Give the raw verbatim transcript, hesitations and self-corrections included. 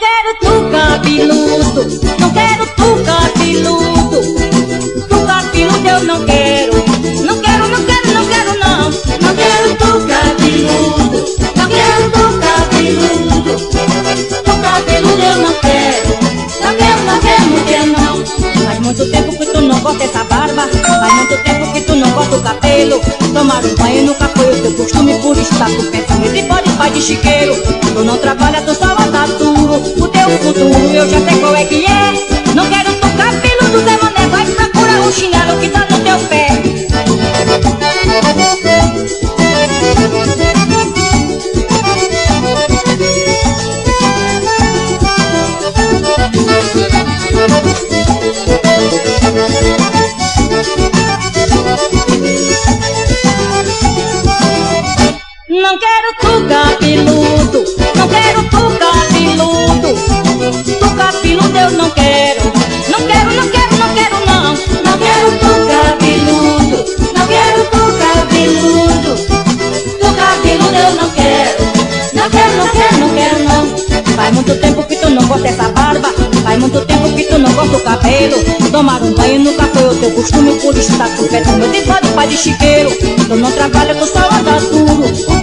quero tu cabeludo, não quero tu cabeludo. Tu cabeludo eu não quero, não quero, não quero, não quero não. Não quero tu cabeludo, não quero tu cabeludo. Tu cabeludo eu não quero, não quero, não quero, não quero não. Faz muito tempo que tu não corta essa barba, faz muito tempo que tu não corta o cabelo. Tomar um banho nunca foi o teu costume, por estar com pensamento e pode pai de chiqueiro. Tu não trabalha, tu só anda duro, o teu futuro eu já sei qual é que é. Não quero tu cabeludo, Zé Mané, vai procurar um chinelo que tá no teu pé. Não quero tu cabeludo, não quero tu cabeludo. Tu cabeludo eu não quero, não quero, não quero, não quero não. Não quero tu cabeludo, não quero tu cabeludo. Tu cabeludo eu não quero, não quero, não quero, não quero não. Faz muito tempo que tu não corta essa barba, faz muito tempo que tu não corta o cabelo. Tomar um banho nunca foi o teu costume, por estar com pé do meu desvado pai de chiqueiro. Tu não trabalha, tu só anda duro.